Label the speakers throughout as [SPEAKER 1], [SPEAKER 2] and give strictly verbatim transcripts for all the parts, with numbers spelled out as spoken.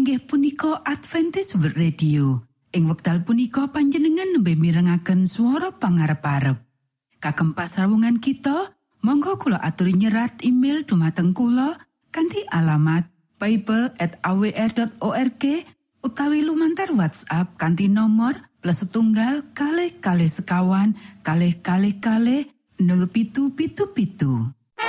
[SPEAKER 1] inggih punika Adventist World Radio. Ing wekdal punika panjenengan nembe mirengaken swara pangarep-arep. Kagem pasrawungan kita, monggo kula aturi nyerat email dumateng kula kanthi alamat bible at a w r dot org utawi lumantar WhatsApp kanthi nomor plus setunggal kalih kalih sekawan kalih kalih kalih nol pitu pitu pitu.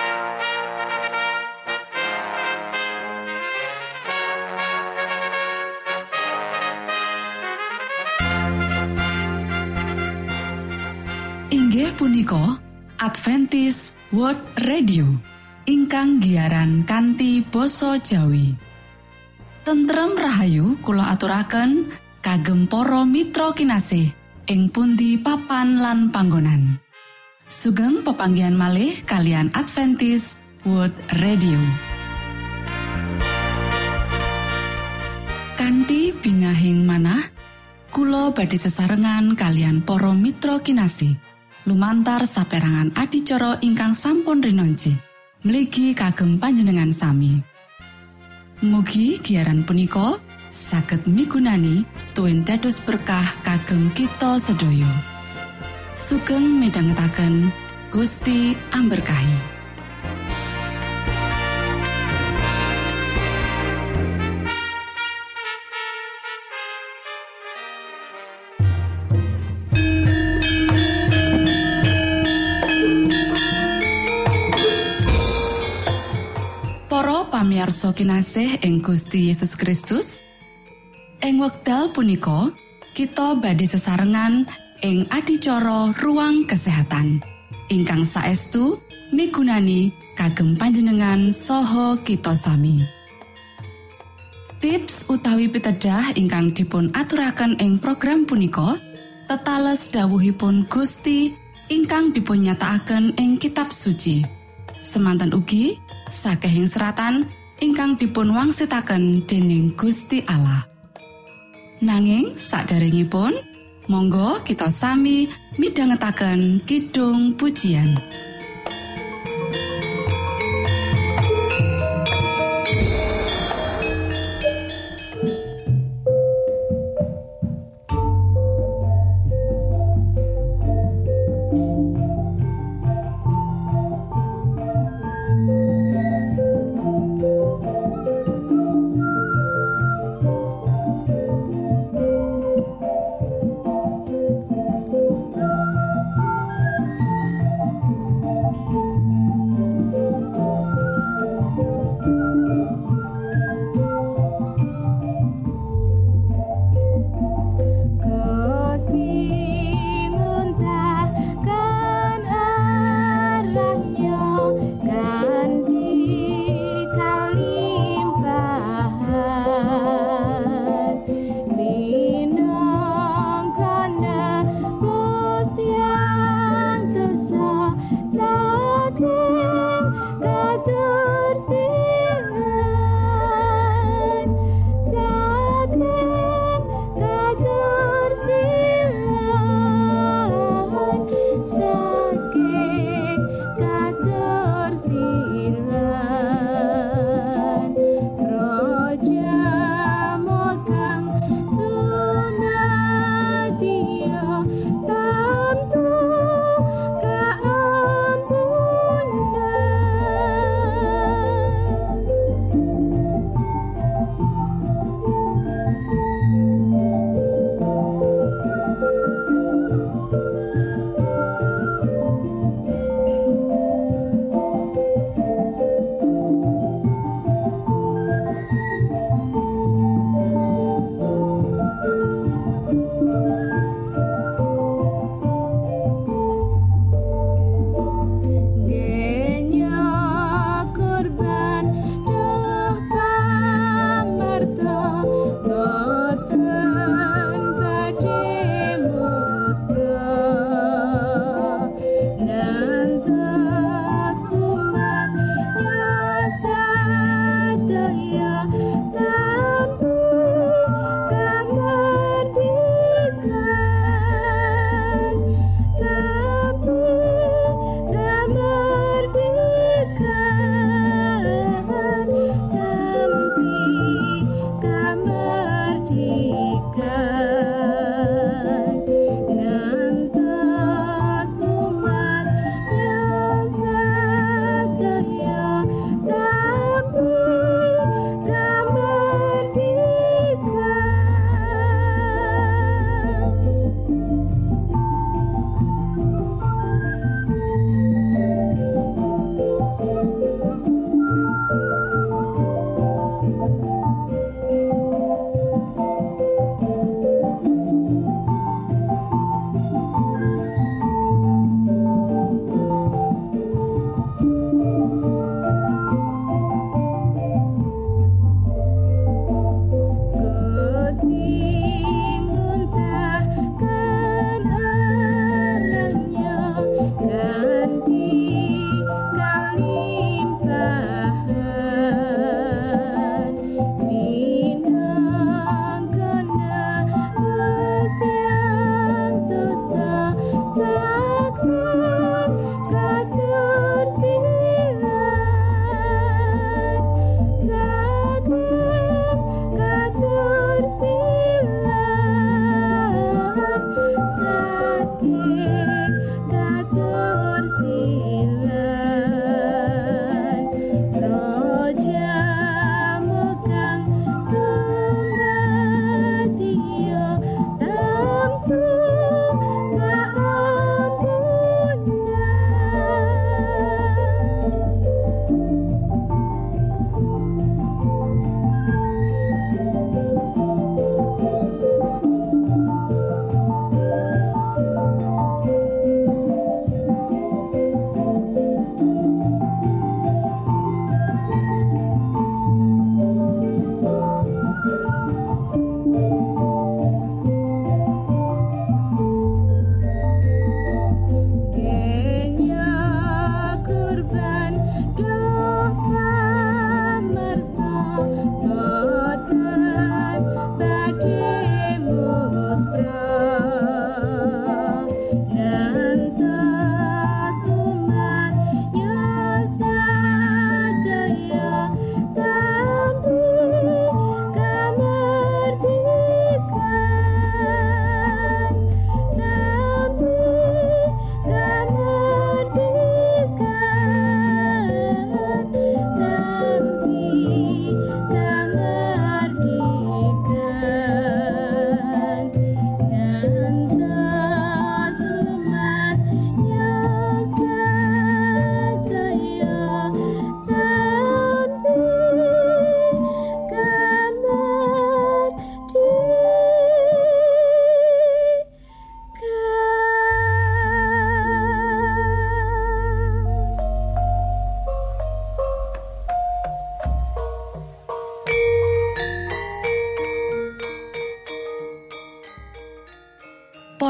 [SPEAKER 1] Inggih punika Adventist World Radio ingkang giaran kanthi basa Jawi. Tentrem rahayu kula aturaken kagem para mitra kinasih ing pundi papan lan panggonan. Sugeng pepanggihan malih kalian Adventist World Radio. Kanthi bingahing manah kula badhe sesarengan kalian para mitra kinasih lumantar saperangan adicara ingkang sampun rinonci mligi kagem panjenengan sami. Mugi giaran punika saged migunani tuwin dados berkah kagem kita sedaya. Sugeng midhangetaken Gusti amberkahi. Pamirsa kinasih ing Gusti Yesus Kristus, ing wekdal punika kita badhe sesarengan ing adicara ruang kesehatan ingkang saestu migunani kagem panjenengan saha kita sami. Tips utawi pitedah ingkang dipun aturaken ing program punika tetales dawuhipun Gusti ingkang dipun nyatakaken ing kitab suci. Semanten ugi sakehing seratan ingkang dipun wangsitaken dening Gusti Allah. Nanging saderengipun, monggo kita sami midhangetaken kidung pujian.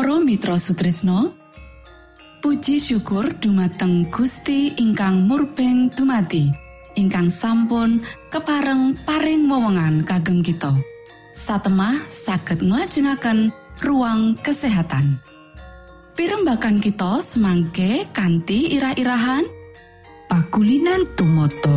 [SPEAKER 2] Para mitra sutresna, puji syukur dumateng Gusti ingkang murbeng dumati, ingkang sampun kepareng paring wewengan kagem kita. Satemah saged nglajengaken ruang kesehatan. Pirembagan kita semangke kanthi irah-irahan
[SPEAKER 1] pakulinan tumoto.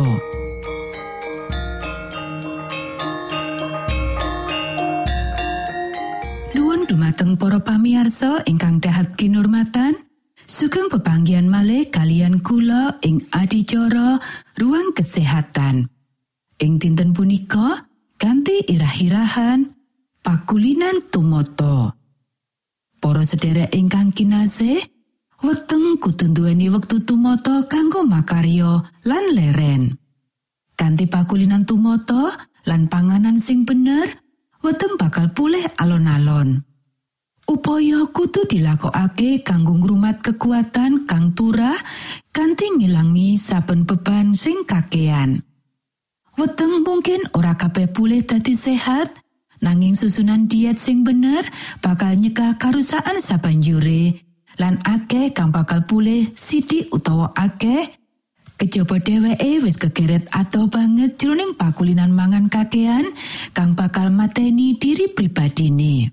[SPEAKER 1] Nuwun dumateng para pamirsa ingkang dahat kinurmatan, sugeng pepanggihan malih kalian kula ing adicara ruang kesehatan. Ing dinten punika kanthi irah-irahan pakulinan tumoto. Para sedherek ingkang kinasih, weteng kudu nduweni wektu tumoto kanggo makarya lan leren. Kanthi pakulinan tumoto lan panganan sing bener, weteng bakal pulih alon-alon. Upaya kudu dilakokake kanggo ngrumat kekuatan kang turah kanthi ngilangi saben beban sing kakean. Weteng mungkin ora kabeh pulih dadi sehat, nanging susunan diet sing bener bakal nyegah karusakan sabanjure lan akeh kang bakal pulih sithik utawa akeh kejaba dheweke wis kegeret atau banget jroning pakulinan mangan kakean kang bakal mateni diri pribadine.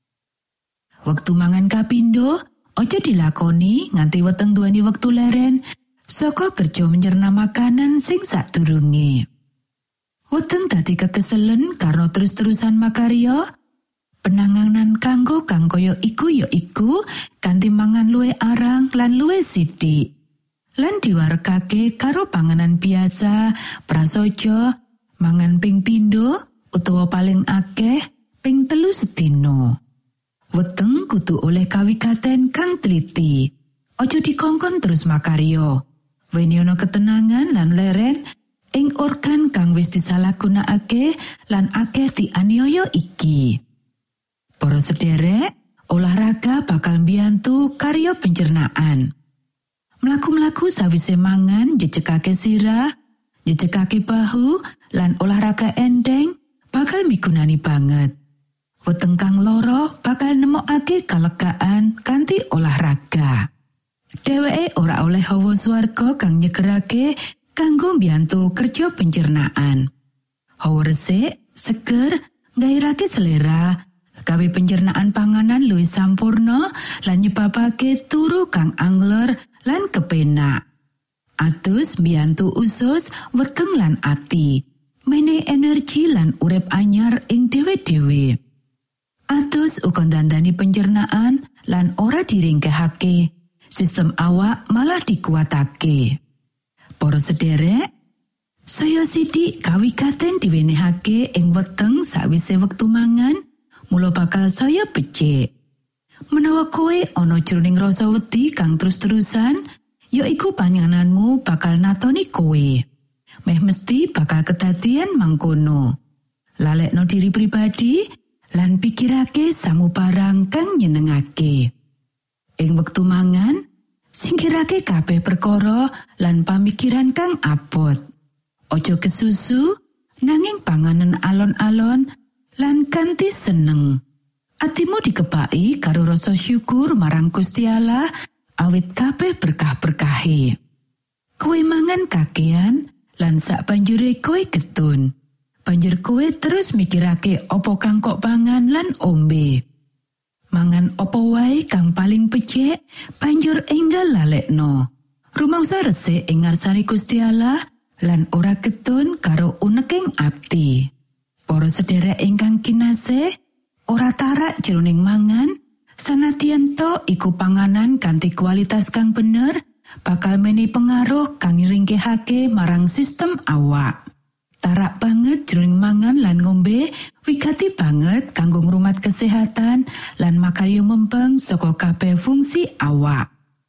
[SPEAKER 1] Wektu mangan kapindho aja dilakoni nganti weteng duweni wektu leren saka kerja mencerna makanan sing sadurunge. Weteng dadi kekeselen karena terus-terusan makarya. Penanganan kanggo kang kaya iku ya iku kanthi mangan luwih arang lan luwih sithik. Lan diwarekake karo panganan biasa, prasaja, mangan ping pindho utawa paling akeh ping telu sedina. Weteng kudu oleh kawigaten kang teliti. Aja dikongkon terus makarya. Weni ana ketenangan lan leren ing organ kang wis disalahgunakake lan akeh dianiaya iki. Para sederek, olahraga bakal mbiyantu karya pencernaan. Mlaku-mlaku sawise mangan jejegake sirah, jejegake bahu, lan olahraga enteng bakal migunani banget. Weteng kang lara bakal nemokake kalegaan kanthi olahraga. Dheweke ora oleh hawa swarga kang nyegerake kanggo mbiyantu kerja pencernaan. Hawa resik, seger, nggairake selera, gawe pencernaan panganan luwih sampurna lan nyebabake turu kang angler lan kepenak. Atus mbiyantu usus, weteng lan ati, menehi energi lan urip anyar ing dhewe-dhewe. Atus uga ndandani pencernaan lan ora diringkehake, sistem awak malah dikuatake. Para sederek, saya sithik kawigaten diwenehake ing weteng sawise wektu mangan, mula bakal saya becik. Menawa kowe ana jroning rasa wedi kang terus-terusan, yaiku pangananmu bakal natoni kowe. Meh mesti bakal kedadian mangkono. Lalekno diri pribadi lan pikirake samubarang kang nyenengake. Ing wektu mangan, singkirake kabeh perkara lan pamikiran kang abot. Ojo kesusu, nanging panganan alon-alon lan kanthi seneng. Atimu dikebaki karo rasa syukur marang Gusti Allah awit kabeh berkah-berkahe. Kowe mangan kakean lan sak banjure kowe getun. Banjur kowe terus mikirake opo kang kok pangan lan ombe. Mangan opo wae kang paling becik, banjur enggal lalekno. Rumaosa resik ing ngarsane Gusti Allah lan ora ketun karo uneking ati. Para sederek ingkang kinasih, ora tarak jroning mangan, sanadyan to iku panganan kanthi kualitas kang bener, bakal menehi pengaruh kang nringkehake marang sistem awak. Tarak banget jroning mangan lan ngombe wigati banget kanggo ngrumat kesehatan lan makarya mempeng saka kabeh fungsi awak.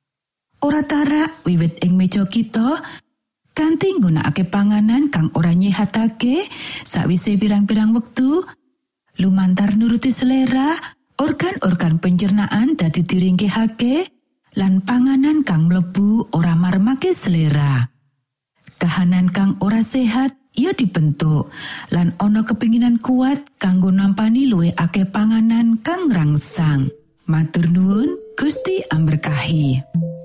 [SPEAKER 1] Ora tarak wiwit ing meja kita kanthi nggunakake panganan kang ora nyehatake sawise pirang-pirang wektu lumantar nuruti selera, organ-organ pencernaan dadi diringkehake lan panganan kang mlebu ora marmake selera. Kahanan kang ora sehat ia dibentuk lan ana kepinginan kuat kanggo nampani luwih akeh panganan kang rangsang. Matur nuwun, Gusti amberkahi.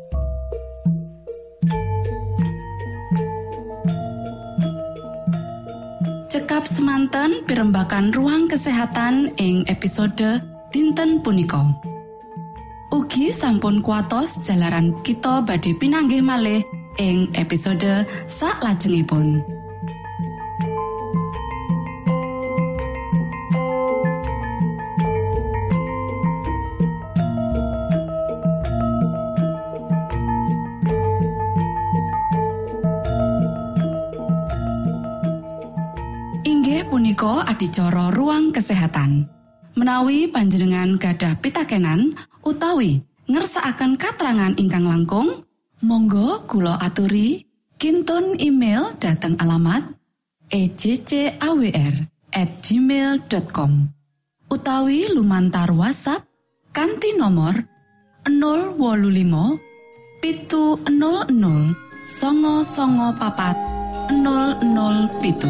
[SPEAKER 2] Cekap semanten pimbakan ruang kesehatan ing episode dinten punika. Ugi sampun kuatos jalaran kita badhe pinanggih malih ing episode saklajengipun. Punika adicara ruang kesehatan. Menawi panjenengan gadah pitakenan utawi ngersakaken katrangan ingkang langkung, monggo kula aturi kinton email dhateng alamat e j c a w r at gmail dot com utawi lumantar WhatsApp kanthi nomor nol wolu limo pitu nol nol songo songo papat nol nol pitu.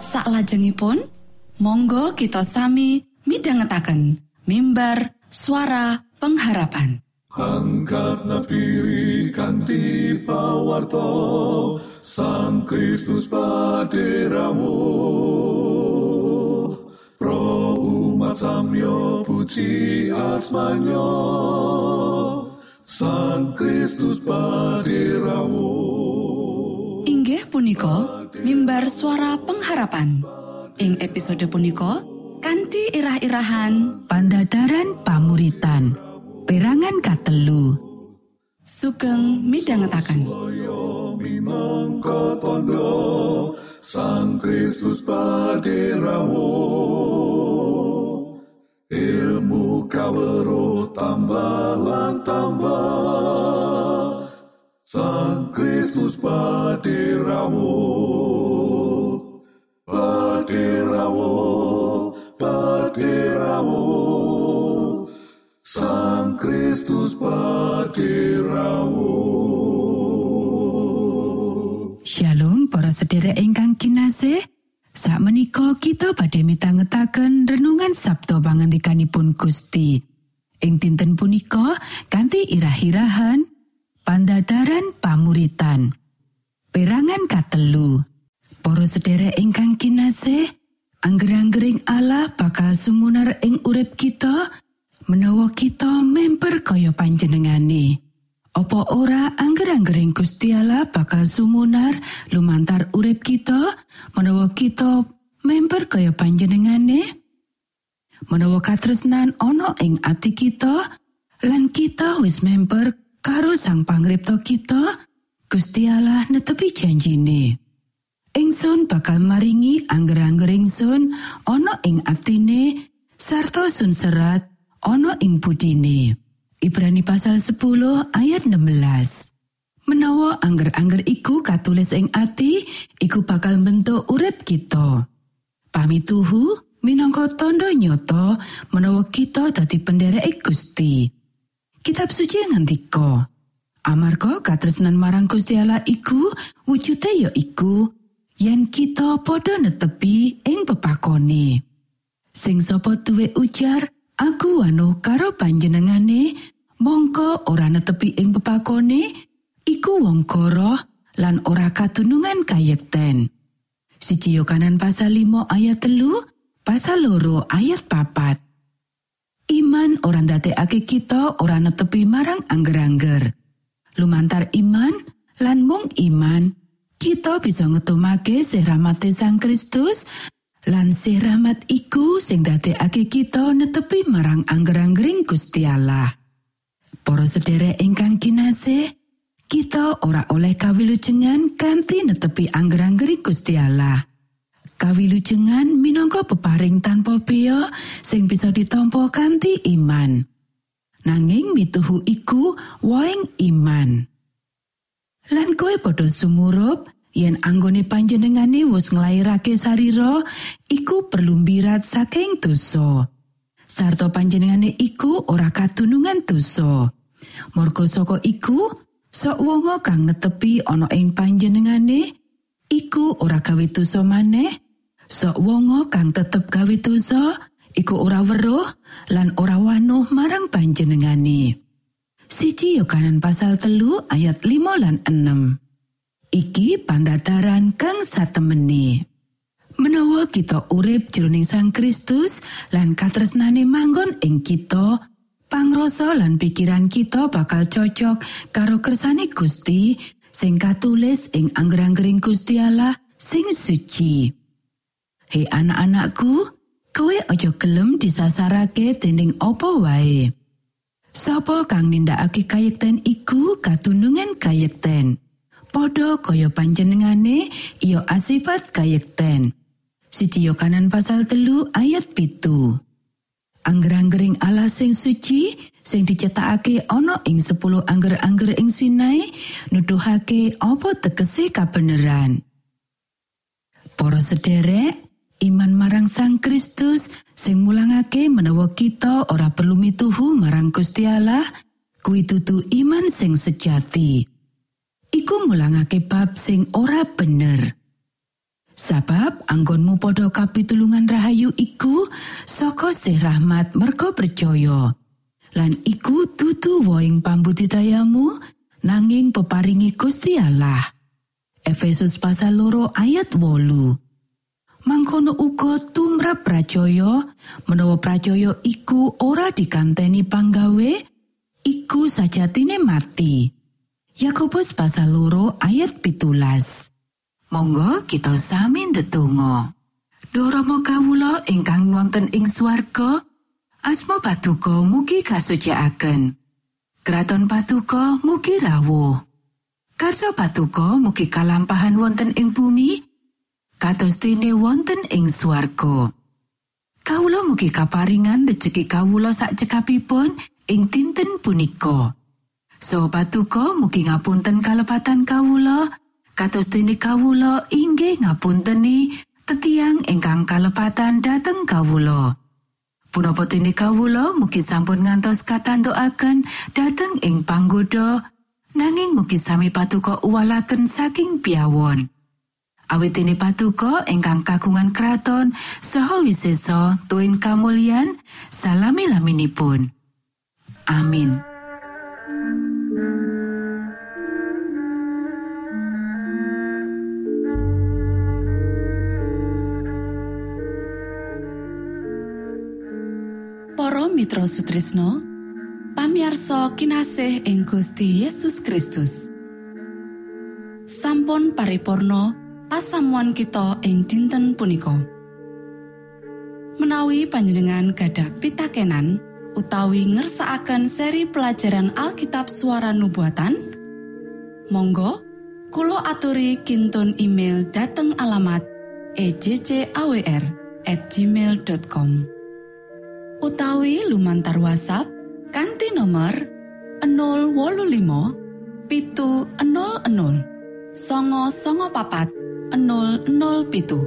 [SPEAKER 2] Saklajengipun monggo kita sami midhangetaken mimbar suara pengharapan.
[SPEAKER 3] Angkat nafiri kanthi pawarto Sang Kristus paderamu pro umat samyo puji asmanyo Sang Kristus paderamu.
[SPEAKER 2] Inggih punika mimbar suara pengharapan. Ing episode punika kanthi irah-irahan
[SPEAKER 1] Pandhadharan pamuritan perangan katelu.
[SPEAKER 2] Sugeng midhangetaken.
[SPEAKER 3] Minangka tandha Sang Kristus paderamu ilmu kawruh tambah lan tambah Sang Kristus paderamu paderamu paderamu Sang Kristus paderamu.
[SPEAKER 1] Shalom para sedherek ingkang kinasih. Sakmenika kita badhe mitangetaken renungan sabda pangandikanipun Gusti. Ing dinten punika kanthi irah-irahan Pandhadharan pamuritan. Perangan katelu. Para sedherek ingkang kinasih, angger-anggering Allah bakal sumunar ing urip kita menawa kita memper kaya panjenengane. Apa ora angger-anggering Gusti Allah bakal sumunar lumantar urip kita menawa kita memper kaya panjenengane? Menawa katresnan ana ing ati kita lan kita wis memper karo Sang Pangripta kita, Gusti Allah netepi janjine. Ingsun bakal maringi angger-anggering sun ana ing atine sarta sun serat ana ing budine. Ibrani pasal sepuluh ayat enam belas. Menawa angger-angger iku katulis ing ati, iku bakal mbentuk urip kita. Pamituhu minangka tandha nyata menawa kita dadi pendereke Gusti. Kitab suci ngandika, amarga katresnan marang Gusti Allah iku wujude ya iku yen kita padha netepi ing pepakone. Sing sapa duwe ujar aku wanuh karo panjenengane, mongko ora netepi ing pepakone, iku wong goroh lan ora katunungan kayekten. Siji Yohanes pasal lima ayat telu, pasal loro ayat papat. Iman ora ndadekake kita ora netepi marang angger-angger. Lumantar iman lan mung iman, kita bisa ngetumake sih rahmate Sang Kristus. Lan sih rahmat iku sing dadekake kita netepi marang angger-anggering Gusti Allah. Para sedherek ingkang kinasih, kita ora oleh kawilujengan kanthi netepi angger-anggering Gusti Allah. Kawilujengan minangka peparing tanpa bea sing bisa ditampa kanthi iman. Nanging mituhu iku wohing iman. Lan kowe padha sumurup yen anggone panjenengane wis nglairake sarira, iku perlu mbirat saking dosa. Sarta panjenengane iku ora katunungan dosa. Marga saka iku, sok wonga kang netepi ana ing panjenengane, iku ora gawe dosa maneh. Sok wonga kang tetep gawe dosa, iku ora weruh lan ora wanuh marang panjenengane. Siji Yohanes pasal telu ayat lima lan enam. Iki pandhadharan kang satemene. Menawa kita urip jroning Sang Kristus lan katresnane manggon ing kita, pangrasa lan pikiran kita bakal cocok karo kersane Gusti sing katulis ing angger-anggering Gusti Allah sing suci. Hei anak-anakku, kowe aja gelem disasarake dening apa wae. Sapa kang nindakake kayekten iku katunungan kayekten. Padha kaya panjenengane iya asipat kayekten. Siji Yohanes pasal telu ayat pitu. Angger-anggering Allah sing suci sing dicetakake ana ing sepuluh angger-angger ing Sinai nuduhake apa tegese kabeneran. Para sederek, iman marang Sang Kristus sing mulangake menawa kita ora perlu mituhu marang Gusti Allah, kuwi dudu iman sing sejati. Iku mulangake bab sing ora bener. Sabab anggonmu padha kapitulungan rahayu iku saka sih rahmat merga percaya. Lan iku dudu woing pambudidayamu nanging peparingi Gusti Allah. Efesus pasal loro ayat wolu. Mangkono uga tumrap pracaya, menawa pracaya iku ora dikanteni panggawe, iku sajatine mati. Yakobus pasal loro ayat pitulas. Monggo kita sami ndedonga. Duh Rama kawula ingkang wonten ing swarga, asma Patuko mugi kasucikaken. Kraton Patuko mugi rawuh. Karsa Patuko mugi kalampahan wonten ing bumi, kados dene wonten ing swarga. Kawula mugi kaparingan rejeki kawula sak cekapipun ing dinten punika. So Patuko mugi ngapunten kalepatan kawula, kados dene kawula inggih ngapunteni tetiang ingkang kalepatan dhateng kawula. Punapa dene kawula mugi sampun ngantos katantukaken dhateng ing panggoda, nanging mugi sami Patuko uwalaken saking piyawon. Awit dene Patuko ingkang kagungan kraton saha wisesa tuwin kamulyan salami-laminipun. Amin.
[SPEAKER 2] Para mitra sutrisno, pamiarsa kinasih ing Gusti Yesus Kristus. Sampun paripurna pasamuan kita ing dinten punika. Menawi panjenengan gadah pitakenan utawi ngersakaken seri pelajaran Alkitab Suara Nubuatan, monggo kula aturi kintun email dhateng alamat e j c a w r at gmail dot com. Utawi lumantar WhatsApp kanthi nomor nol wolu limo pitu nol nol songo songo papat nol nol pitu.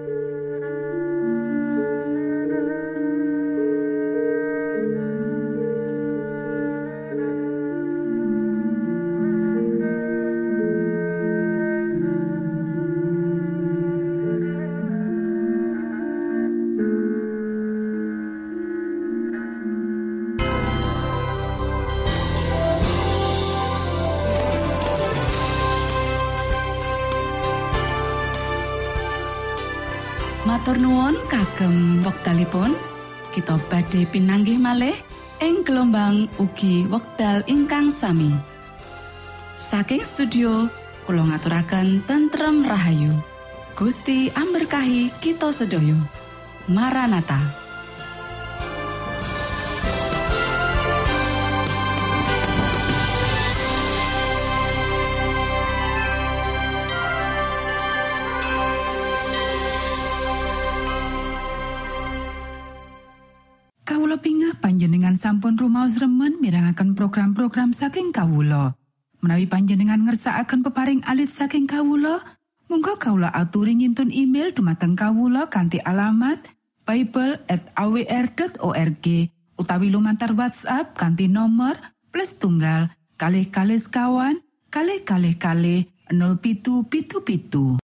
[SPEAKER 2] Matur nuwun kagem wektalipun kita badhe pinanggih malih ing gelombang ugi wekdal ingkang sami. Saking studio kula ngaturaken tentrem rahayu. Gusti amberkahi kita sedaya. Maranatha.
[SPEAKER 1] Panjenengan sampun rumaos remen mirengaken program-program saking kawula. Menawi panjenengan ngersakaken peparing alit saking kawula, monggo kawula aturi ngintun email dumateng kawula kanthi alamat bible at a w r dot org utawi lumantar WhatsApp kanthi nomor plus tunggal kalih kalih sekawan kalih kalih kalih nol pitu pitu pitu.